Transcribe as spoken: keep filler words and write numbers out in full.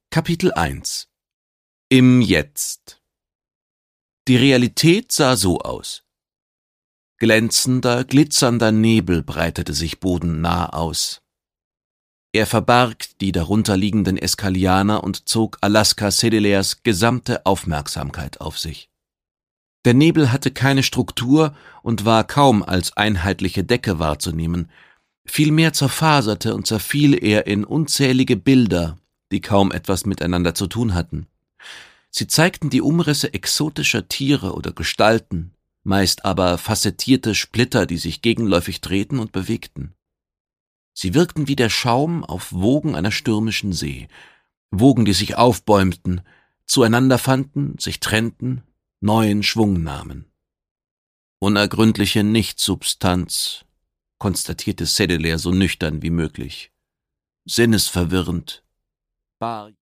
Kapitel eins Im Jetzt. Die Realität sah so aus. Glänzender, glitzernder Nebel breitete sich bodennah aus. Er verbarg die darunterliegenden Eskalianer und zog Alaska Sedilairs gesamte Aufmerksamkeit auf sich. Der Nebel hatte keine Struktur und war kaum als einheitliche Decke wahrzunehmen, vielmehr zerfaserte und zerfiel er in unzählige Bilder, die kaum etwas miteinander zu tun hatten. Sie zeigten die Umrisse exotischer Tiere oder Gestalten, meist aber facettierte Splitter, die sich gegenläufig drehten und bewegten. Sie wirkten wie der Schaum auf Wogen einer stürmischen See, Wogen, die sich aufbäumten, zueinander fanden, sich trennten, neuen Schwung nahmen. Unergründliche Nichtsubstanz, konstatierte Sedilair so nüchtern wie möglich. Sinnesverwirrend. Bar